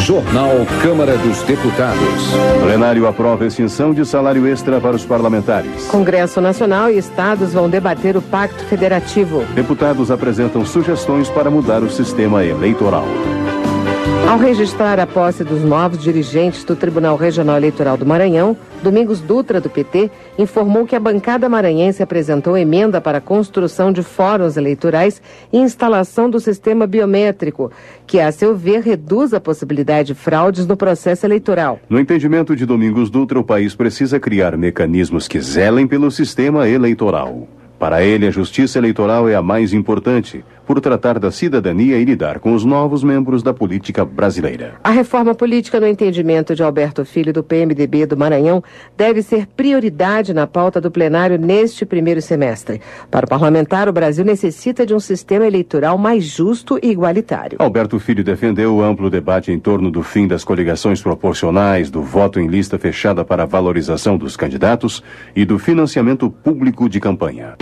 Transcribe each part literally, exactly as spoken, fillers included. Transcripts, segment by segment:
Jornal Câmara dos Deputados. Plenário aprova extinção de salário extra para os parlamentares. Congresso Nacional e estados vão debater o Pacto Federativo. Deputados apresentam sugestões para mudar o sistema eleitoral. Ao registrar a posse dos novos dirigentes do Tribunal Regional Eleitoral do Maranhão, Domingos Dutra, do P T, informou que a bancada maranhense apresentou emenda para a construção de fóruns eleitorais e instalação do sistema biométrico, que, a seu ver, reduz a possibilidade de fraudes no processo eleitoral. No entendimento de Domingos Dutra, o país precisa criar mecanismos que zelem pelo sistema eleitoral. Para ele, a justiça eleitoral é a mais importante, por tratar da cidadania e lidar com os novos membros da política brasileira. A reforma política, no entendimento de Alberto Filho, do P M D B do Maranhão, deve ser prioridade na pauta do plenário neste primeiro semestre. Para o parlamentar, o Brasil necessita de um sistema eleitoral mais justo e igualitário. Alberto Filho defendeu o amplo debate em torno do fim das coligações proporcionais, do voto em lista fechada para a valorização dos candidatos e do financiamento público de campanha.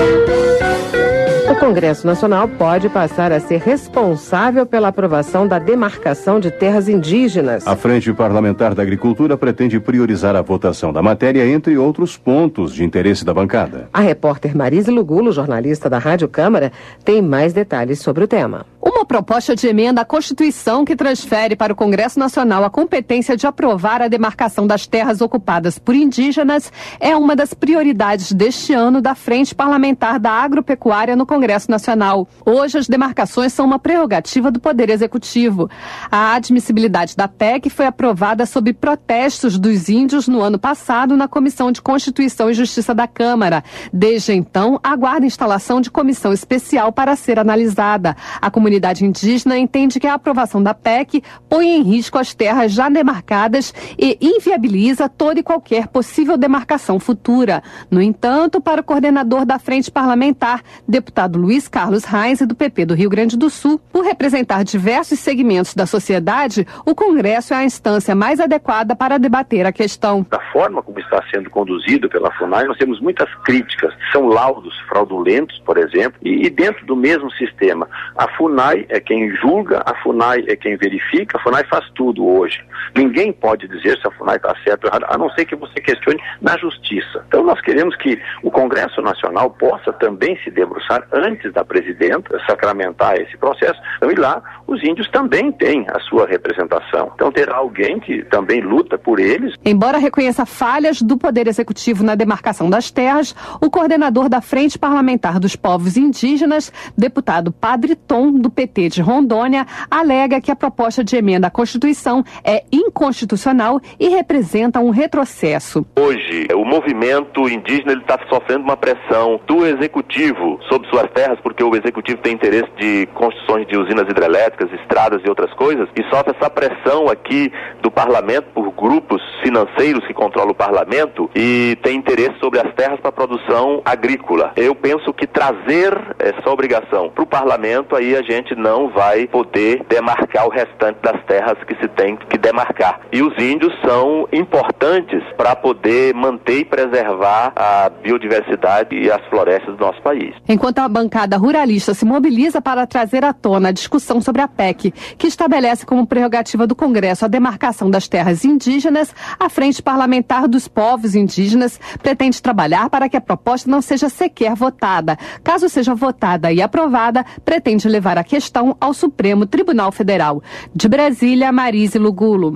O Congresso Nacional pode passar a ser responsável pela aprovação da demarcação de terras indígenas. A Frente Parlamentar da Agricultura pretende priorizar a votação da matéria, entre outros pontos de interesse da bancada. A repórter Marise Lugulo, jornalista da Rádio Câmara, tem mais detalhes sobre o tema. Uma proposta de emenda à Constituição que transfere para o Congresso Nacional a competência de aprovar a demarcação das terras ocupadas por indígenas é uma das prioridades deste ano da Frente Parlamentar da Agropecuária no Congresso Nacional. Hoje, as demarcações são uma prerrogativa do Poder Executivo. A admissibilidade da P E C foi aprovada sob protestos dos índios no ano passado na Comissão de Constituição e Justiça da Câmara. Desde então, aguarda a instalação de comissão especial para ser analisada. A comunidade A comunidade indígena entende que a aprovação da P E C põe em risco as terras já demarcadas e inviabiliza toda e qualquer possível demarcação futura. No entanto, para o coordenador da Frente Parlamentar, deputado Luiz Carlos Reis, do P P do Rio Grande do Sul, por representar diversos segmentos da sociedade, o Congresso é a instância mais adequada para debater a questão. Da forma como está sendo conduzido pela FUNAI, nós temos muitas críticas. São laudos fraudulentos, por exemplo, e, e dentro do mesmo sistema. A FUNAI é quem julga, a FUNAI é quem verifica, a FUNAI faz tudo hoje. Ninguém pode dizer se a FUNAI está certo ou errado, a não ser que você questione na justiça. Então nós queremos que o Congresso Nacional possa também se debruçar antes da presidenta, sacramentar esse processo. Então, e lá os índios também têm a sua representação. Então terá alguém que também luta por eles. Embora reconheça falhas do Poder Executivo na demarcação das terras, o coordenador da Frente Parlamentar dos Povos Indígenas, deputado Padre Tom, do P T de Rondônia, alega que a proposta de emenda à Constituição é inconstitucional e representa um retrocesso. Hoje, o movimento indígena está sofrendo uma pressão do Executivo sobre suas terras, porque o Executivo tem interesse de construções de usinas hidrelétricas, estradas e outras coisas, e sofre essa pressão aqui do Parlamento por grupos financeiros que controlam o Parlamento e tem interesse sobre as terras para produção agrícola. Eu penso que trazer essa obrigação para o Parlamento, aí a gente não vai poder demarcar o restante das terras que se tem que demarcar. E os índios são importantes para poder manter e preservar a biodiversidade e as florestas do nosso país. Enquanto a bancada ruralista se mobiliza para trazer à tona a discussão sobre a P E C, que estabelece como prerrogativa do Congresso a demarcação das terras indígenas, a Frente Parlamentar dos Povos Indígenas pretende trabalhar para que a proposta não seja sequer votada. Caso seja votada e aprovada, pretende levar a questão ao Supremo Tribunal Federal. De Brasília, Marise Lugulo.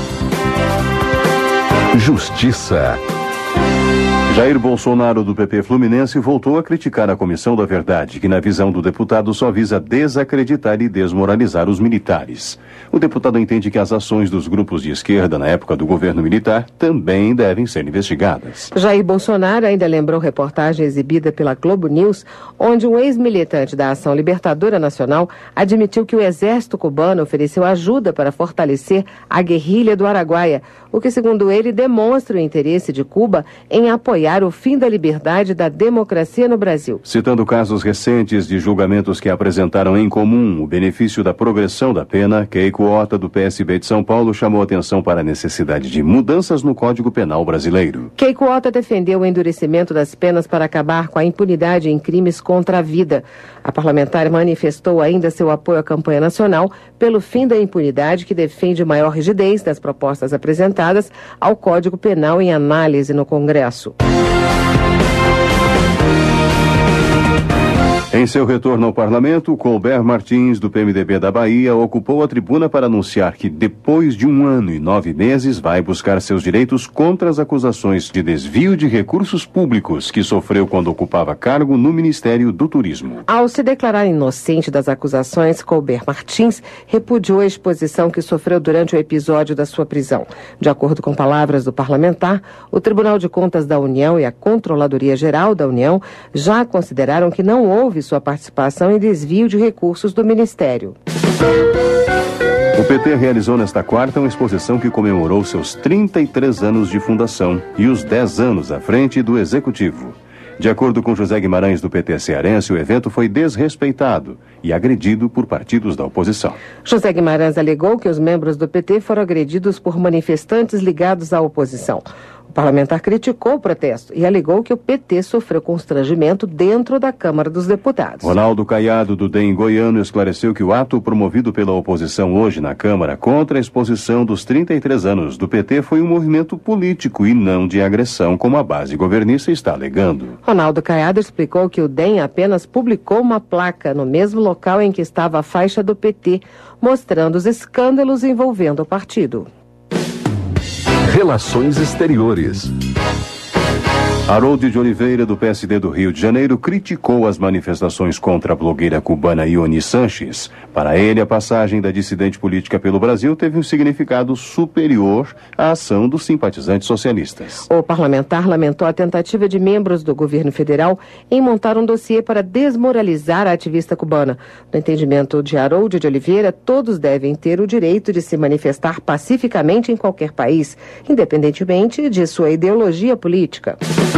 Justiça. Jair Bolsonaro, do P P Fluminense, voltou a criticar a Comissão da Verdade, que, na visão do deputado, só visa desacreditar e desmoralizar os militares. O deputado entende que as ações dos grupos de esquerda na época do governo militar também devem ser investigadas. Jair Bolsonaro ainda lembrou reportagem exibida pela Globo News, onde um ex-militante da Ação Libertadora Nacional admitiu que o exército cubano ofereceu ajuda para fortalecer a guerrilha do Araguaia, o que, segundo ele, demonstra o interesse de Cuba em apoiar anunciar o fim da liberdade e da democracia no Brasil. Citando casos recentes de julgamentos que apresentaram em comum o benefício da progressão da pena, Keiko Ota, do P S B de São Paulo, chamou atenção para a necessidade de mudanças no Código Penal brasileiro. Keiko Ota defendeu o endurecimento das penas para acabar com a impunidade em crimes contra a vida. A parlamentar manifestou ainda seu apoio à campanha nacional pelo fim da impunidade, que defende maior rigidez das propostas apresentadas ao Código Penal em análise no Congresso. Em seu retorno ao parlamento, Colbert Martins, do P M D B da Bahia, ocupou a tribuna para anunciar que, depois de um ano e nove meses, vai buscar seus direitos contra as acusações de desvio de recursos públicos que sofreu quando ocupava cargo no Ministério do Turismo. Ao se declarar inocente das acusações, Colbert Martins repudiou a exposição que sofreu durante o episódio da sua prisão. De acordo com palavras do parlamentar, o Tribunal de Contas da União e a Controladoria Geral da União já consideraram que não houve sua participação em desvio de recursos do Ministério. O P T realizou nesta quarta uma exposição que comemorou seus trinta e três anos de fundação e os dez anos à frente do Executivo. De acordo com José Guimarães, do P T cearense, o evento foi desrespeitado e agredido por partidos da oposição. José Guimarães alegou que os membros do P T foram agredidos por manifestantes ligados à oposição. O parlamentar criticou o protesto e alegou que o P T sofreu constrangimento dentro da Câmara dos Deputados. Ronaldo Caiado, do D E M Goiano, esclareceu que o ato promovido pela oposição hoje na Câmara contra a exposição dos trinta e três anos do P T foi um movimento político e não de agressão, como a base governista está alegando. Ronaldo Caiado explicou que o D E M apenas publicou uma placa no mesmo local em que estava a faixa do P T, mostrando os escândalos envolvendo o partido. Relações Exteriores. Harold de Oliveira, do P S D do Rio de Janeiro, criticou as manifestações contra a blogueira cubana Ione Sanches. Para ele, a passagem da dissidente política pelo Brasil teve um significado superior à ação dos simpatizantes socialistas. O parlamentar lamentou a tentativa de membros do governo federal em montar um dossiê para desmoralizar a ativista cubana. No entendimento de Harold de Oliveira, todos devem ter o direito de se manifestar pacificamente em qualquer país, independentemente de sua ideologia política.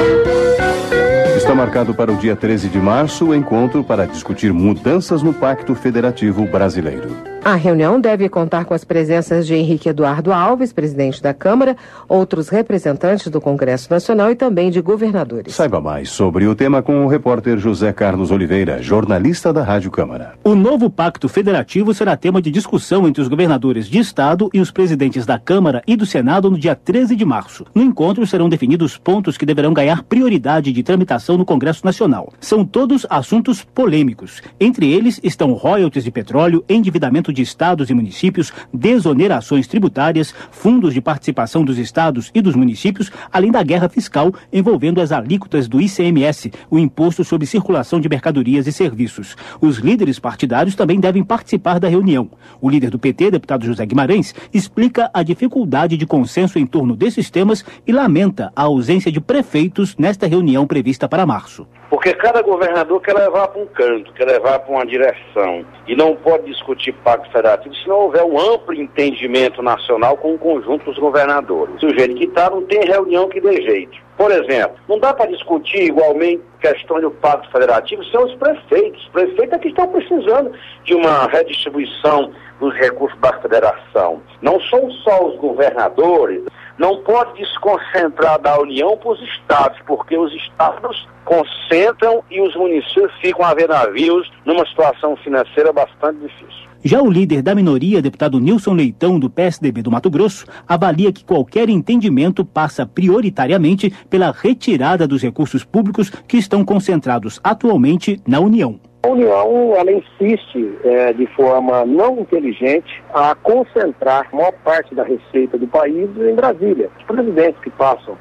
Está marcado para o dia treze de março o encontro para discutir mudanças no Pacto Federativo Brasileiro. A reunião deve contar com as presenças de Henrique Eduardo Alves, presidente da Câmara, outros representantes do Congresso Nacional e também de governadores. Saiba mais sobre o tema com o repórter José Carlos Oliveira, jornalista da Rádio Câmara. O novo Pacto Federativo será tema de discussão entre os governadores de Estado e os presidentes da Câmara e do Senado no dia treze de março. No encontro serão definidos pontos que deverão ganhar prioridade de tramitação no Congresso Nacional. São todos assuntos polêmicos. Entre eles estão royalties de petróleo, endividamento de estados e municípios, desonerações tributárias, fundos de participação dos estados e dos municípios, além da guerra fiscal envolvendo as alíquotas do I C M S, o Imposto sobre Circulação de Mercadorias e Serviços. Os líderes partidários também devem participar da reunião. O líder do P T, deputado José Guimarães, explica a dificuldade de consenso em torno desses temas e lamenta a ausência de prefeitos nesta reunião prevista para março. Porque cada governador quer levar para um canto, quer levar para uma direção. E não pode discutir Pacto Federativo se não houver um amplo entendimento nacional com o conjunto dos governadores. O jeito que está, não tem reunião que dê jeito. Por exemplo, não dá para discutir igualmente questão do Pacto Federativo sem os prefeitos. Os prefeitos é que estão precisando de uma redistribuição dos recursos da federação. Não são só os governadores. Não pode desconcentrar da União para os estados, porque os estados concentram e os municípios ficam a ver navios numa situação financeira bastante difícil. Já o líder da minoria, deputado Nilson Leitão, do P S D B do Mato Grosso, avalia que qualquer entendimento passa prioritariamente pela retirada dos recursos públicos que estão concentrados atualmente na União. A União, ela insiste é, de forma não inteligente a concentrar a maior parte da receita do país em Brasília. Os presidentes que passam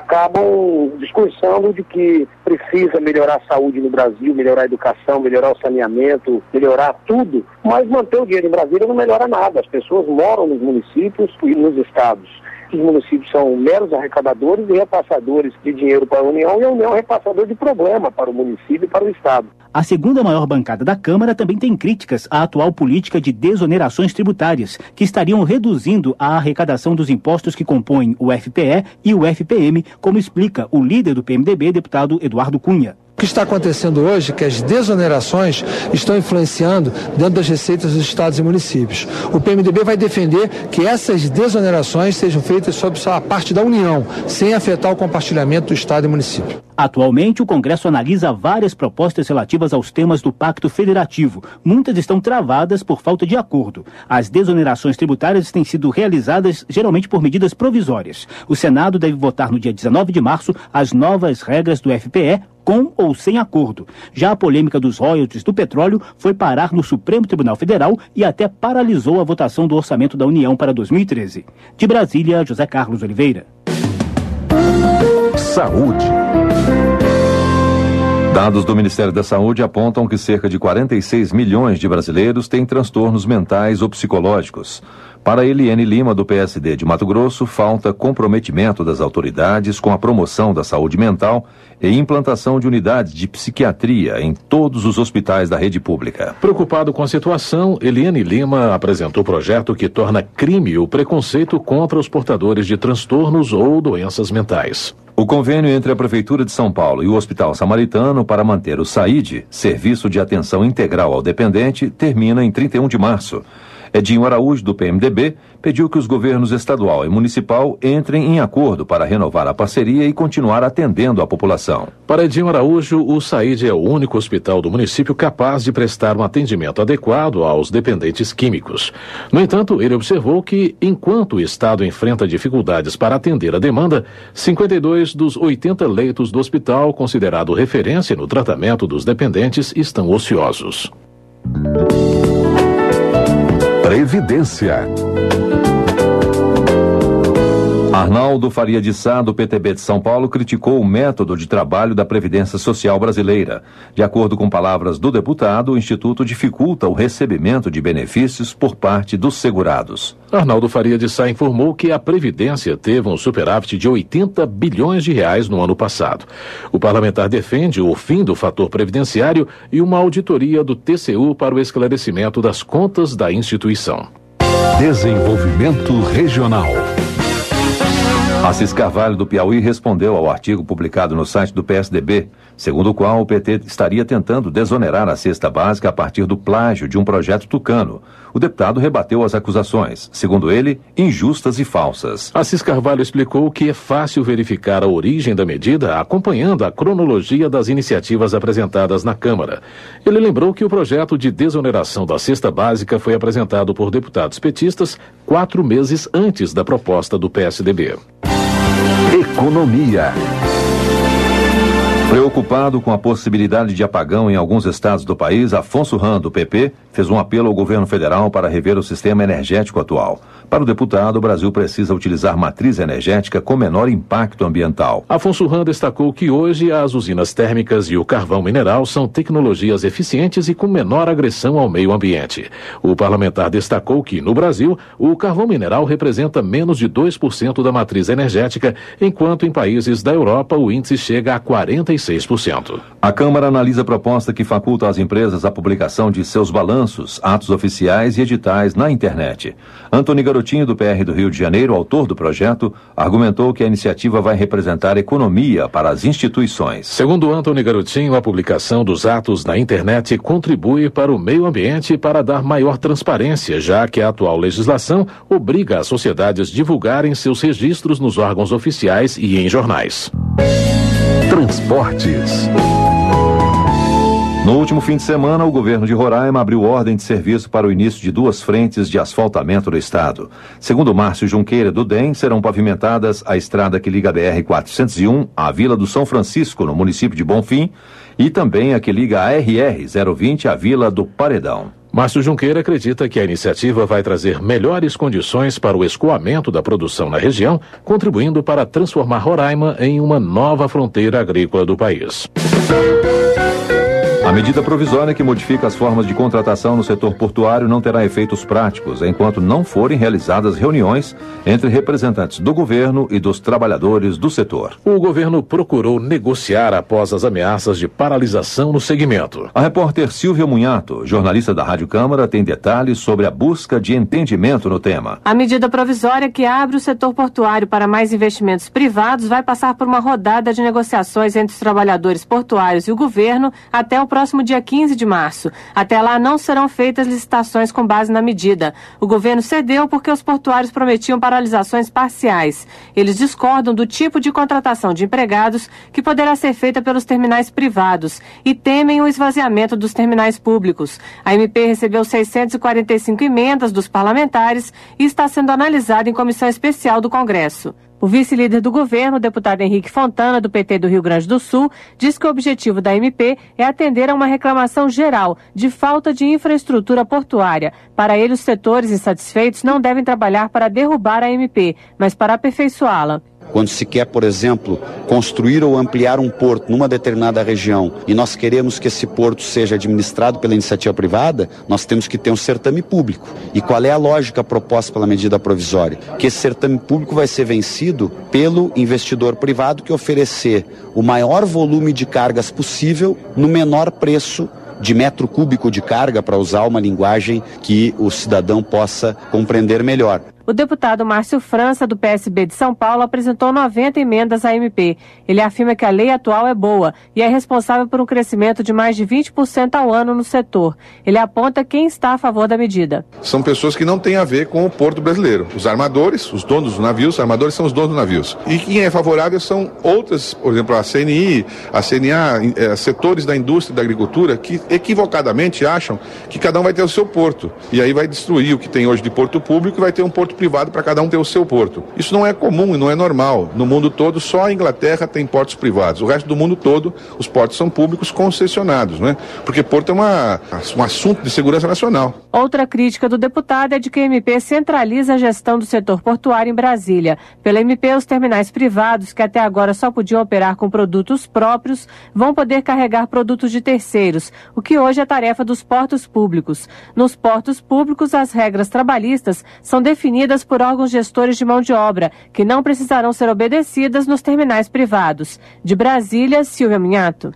acabam discursando de que precisa melhorar a saúde no Brasil, melhorar a educação, melhorar o saneamento, melhorar tudo, mas manter o dinheiro em Brasília não melhora nada. As pessoas moram nos municípios e nos estados. Os municípios são meros arrecadadores e repassadores de dinheiro para a União, e a União é repassador de problema para o município e para o estado. A segunda maior bancada da Câmara também tem críticas à atual política de desonerações tributárias, que estariam reduzindo a arrecadação dos impostos que compõem o F P E e o F P M, como explica o líder do P M D B, deputado Eduardo Cunha. O que está acontecendo hoje é que as desonerações estão influenciando dentro das receitas dos estados e municípios. O P M D B vai defender que essas desonerações sejam feitas sob a parte da União, sem afetar o compartilhamento do estado e município. Atualmente, o Congresso analisa várias propostas relativas aos temas do Pacto Federativo. Muitas estão travadas por falta de acordo. As desonerações tributárias têm sido realizadas geralmente por medidas provisórias. O Senado deve votar no dia dezenove de março as novas regras do F P E, com ou sem acordo. Já a polêmica dos royalties do petróleo foi parar no Supremo Tribunal Federal e até paralisou a votação do orçamento da União para dois mil e treze. De Brasília, José Carlos Oliveira. Saúde. Dados do Ministério da Saúde apontam que cerca de quarenta e seis milhões de brasileiros têm transtornos mentais ou psicológicos. Para Eliane Lima, do P S D de Mato Grosso, falta comprometimento das autoridades com a promoção da saúde mental e implantação de unidades de psiquiatria em todos os hospitais da rede pública. Preocupado com a situação, Eliane Lima apresentou projeto que torna crime o preconceito contra os portadores de transtornos ou doenças mentais. O convênio entre a Prefeitura de São Paulo e o Hospital Samaritano para manter o SAID, Serviço de Atenção Integral ao Dependente, termina em trinta e um de março. Edinho Araújo, do P M D B, pediu que os governos estadual e municipal entrem em acordo para renovar a parceria e continuar atendendo a população. Para Edinho Araújo, o SAID é o único hospital do município capaz de prestar um atendimento adequado aos dependentes químicos. No entanto, ele observou que, enquanto o Estado enfrenta dificuldades para atender a demanda, cinquenta e dois dos oitenta leitos do hospital, considerado referência no tratamento dos dependentes, estão ociosos. Previdência. Arnaldo Faria de Sá, do P T B de São Paulo, criticou o método de trabalho da Previdência Social brasileira. De acordo com palavras do deputado, o Instituto dificulta o recebimento de benefícios por parte dos segurados. Arnaldo Faria de Sá informou que a Previdência teve um superávit de oitenta bilhões de reais no ano passado. O parlamentar defende o fim do fator previdenciário e uma auditoria do T C U para o esclarecimento das contas da instituição. Desenvolvimento regional. Assis Carvalho, do Piauí, respondeu ao artigo publicado no site do P S D B, segundo o qual o P T estaria tentando desonerar a cesta básica a partir do plágio de um projeto tucano. O deputado rebateu as acusações, segundo ele, injustas e falsas. Assis Carvalho explicou que é fácil verificar a origem da medida acompanhando a cronologia das iniciativas apresentadas na Câmara. Ele lembrou que o projeto de desoneração da cesta básica foi apresentado por deputados petistas quatro meses antes da proposta do P S D B. Economia. Preocupado com a possibilidade de apagão em alguns estados do país, Afonso Ram, do P P, fez um apelo ao governo federal para rever o sistema energético atual. Para o deputado, o Brasil precisa utilizar matriz energética com menor impacto ambiental. Afonso Ram destacou que hoje as usinas térmicas e o carvão mineral são tecnologias eficientes e com menor agressão ao meio ambiente. O parlamentar destacou que, no Brasil, o carvão mineral representa menos de dois por cento da matriz energética, enquanto em países da Europa o índice chega a quarenta e seis por cento. A Câmara analisa a proposta que faculta às empresas a publicação de seus balanços, atos oficiais e editais na internet. Antony Garotinho, do P R do Rio de Janeiro, autor do projeto, argumentou que a iniciativa vai representar economia para as instituições. Segundo Antony Garotinho, a publicação dos atos na internet contribui para o meio ambiente e para dar maior transparência, já que a atual legislação obriga as sociedades a divulgarem seus registros nos órgãos oficiais e em jornais. Transportes. No último fim de semana, o governo de Roraima abriu ordem de serviço para o início de duas frentes de asfaltamento no estado. Segundo Márcio Junqueira, do D E M, serão pavimentadas a estrada que liga a B R quatrocentos e um à Vila do São Francisco, no município de Bonfim, e também a que liga a R R zero vinte à Vila do Paredão. Márcio Junqueira acredita que a iniciativa vai trazer melhores condições para o escoamento da produção na região, contribuindo para transformar Roraima em uma nova fronteira agrícola do país. A medida provisória que modifica as formas de contratação no setor portuário não terá efeitos práticos enquanto não forem realizadas reuniões entre representantes do governo e dos trabalhadores do setor. O governo procurou negociar após as ameaças de paralisação no segmento. A repórter Silvia Munhato, jornalista da Rádio Câmara, tem detalhes sobre a busca de entendimento no tema. A medida provisória que abre o setor portuário para mais investimentos privados vai passar por uma rodada de negociações entre os trabalhadores portuários e o governo até o próximo dia quinze de março. Até lá não serão feitas licitações com base na medida. O governo cedeu porque os portuários prometiam paralisações parciais. Eles discordam do tipo de contratação de empregados que poderá ser feita pelos terminais privados e temem o esvaziamento dos terminais públicos. A M P recebeu seiscentas e quarenta e cinco emendas dos parlamentares e está sendo analisada em comissão especial do Congresso. O vice-líder do governo, o deputado Henrique Fontana, do P T do Rio Grande do Sul, diz que o objetivo da M P é atender a uma reclamação geral de falta de infraestrutura portuária. Para ele, os setores insatisfeitos não devem trabalhar para derrubar a M P, mas para aperfeiçoá-la. Quando se quer, por exemplo, construir ou ampliar um porto numa determinada região e nós queremos que esse porto seja administrado pela iniciativa privada, nós temos que ter um certame público. E qual é a lógica proposta pela medida provisória? Que esse certame público vai ser vencido pelo investidor privado que oferecer o maior volume de cargas possível no menor preço de metro cúbico de carga, para usar uma linguagem que o cidadão possa compreender melhor. O deputado Márcio França, do P S B de São Paulo, apresentou noventa emendas à M P. Ele afirma que a lei atual é boa e é responsável por um crescimento de mais de vinte por cento ao ano no setor. Ele aponta quem está a favor da medida. São pessoas que não têm a ver com o porto brasileiro. Os armadores, os donos dos navios, os armadores são os donos dos navios. E quem é favorável são outras, por exemplo, a C N I, a C N A, eh, setores da indústria e da agricultura que equivocadamente acham que cada um vai ter o seu porto. E aí vai destruir o que tem hoje de porto público e vai ter um porto privado para cada um ter o seu porto. Isso não é comum e não é normal. No mundo todo, só a Inglaterra tem portos privados. O resto do mundo todo, os portos são públicos concessionados, né? Porque porto é uma, um assunto de segurança nacional. Outra crítica do deputado é de que a M P centraliza a gestão do setor portuário em Brasília. Pela M P, os terminais privados, que até agora só podiam operar com produtos próprios, vão poder carregar produtos de terceiros, o que hoje é tarefa dos portos públicos. Nos portos públicos, as regras trabalhistas são definidas por órgãos gestores de mão de obra, que não precisarão ser obedecidas nos terminais privados. De Brasília, Silvia Munhato.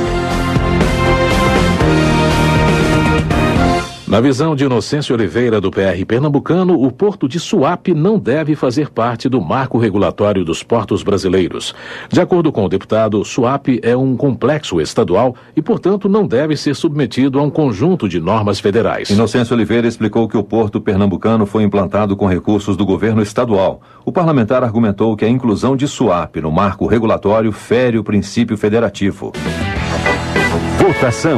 Na visão de Inocêncio Oliveira, do P R pernambucano, o porto de Suape não deve fazer parte do marco regulatório dos portos brasileiros. De acordo com o deputado, Suape é um complexo estadual e, portanto, não deve ser submetido a um conjunto de normas federais. Inocêncio Oliveira explicou que o porto pernambucano foi implantado com recursos do governo estadual. O parlamentar argumentou que a inclusão de Suape no marco regulatório fere o princípio federativo. Votação.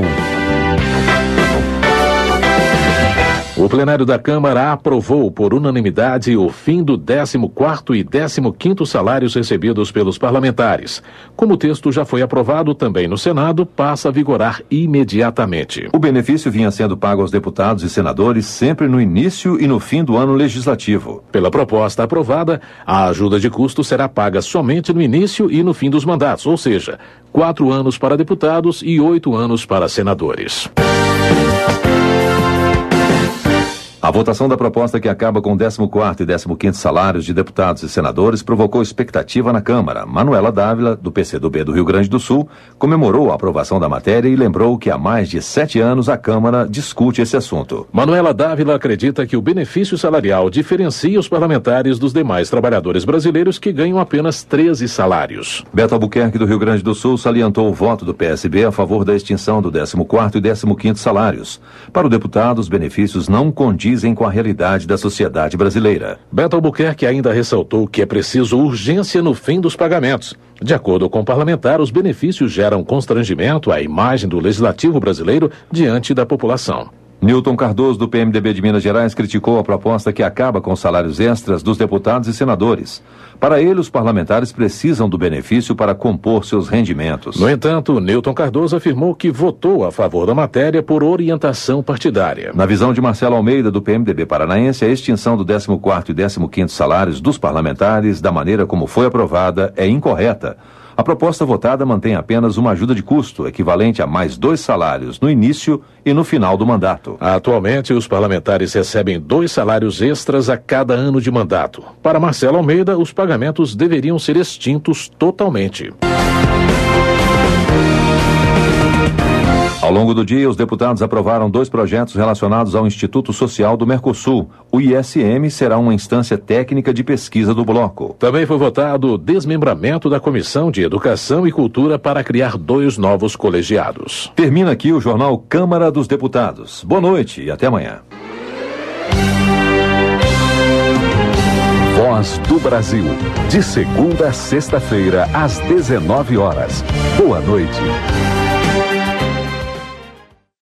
O plenário da Câmara aprovou por unanimidade o fim do décimo quarto e décimo quinto salários recebidos pelos parlamentares. Como o texto já foi aprovado também no Senado, passa a vigorar imediatamente. O benefício vinha sendo pago aos deputados e senadores sempre no início e no fim do ano legislativo. Pela proposta aprovada, a ajuda de custo será paga somente no início e no fim dos mandatos, ou seja, quatro anos para deputados e oito anos para senadores. A votação da proposta que acaba com o décimo quarto e décimo quinto salários de deputados e senadores provocou expectativa na Câmara. Manuela Dávila, do P C do B do Rio Grande do Sul, comemorou a aprovação da matéria e lembrou que há mais de sete anos a Câmara discute esse assunto. Manuela Dávila acredita que o benefício salarial diferencia os parlamentares dos demais trabalhadores brasileiros que ganham apenas treze salários. Beto Albuquerque, do Rio Grande do Sul, salientou o voto do P S B a favor da extinção do décimo quarto e décimo quinto salários. Para o deputado, os benefícios não condizem com a realidade da sociedade brasileira. Beto Albuquerque ainda ressaltou que é preciso urgência no fim dos pagamentos. De acordo com o parlamentar, os benefícios geram constrangimento à imagem do legislativo brasileiro diante da população. Newton Cardoso, do P M D B de Minas Gerais, criticou a proposta que acaba com os salários extras dos deputados e senadores. Para ele, os parlamentares precisam do benefício para compor seus rendimentos. No entanto, Newton Cardoso afirmou que votou a favor da matéria por orientação partidária. Na visão de Marcelo Almeida, do P M D B paranaense, a extinção do décimo quarto e décimo quinto salários dos parlamentares, da maneira como foi aprovada, é incorreta. A proposta votada mantém apenas uma ajuda de custo, equivalente a mais dois salários no início e no final do mandato. Atualmente, os parlamentares recebem dois salários extras a cada ano de mandato. Para Marcelo Almeida, os pagamentos deveriam ser extintos totalmente. Ao longo do dia, os deputados aprovaram dois projetos relacionados ao Instituto Social do Mercosul. O I S M será uma instância técnica de pesquisa do bloco. Também foi votado o desmembramento da Comissão de Educação e Cultura para criar dois novos colegiados. Termina aqui o Jornal Câmara dos Deputados. Boa noite e até amanhã. Voz do Brasil. De segunda a sexta-feira, às dezenove horas. Boa noite.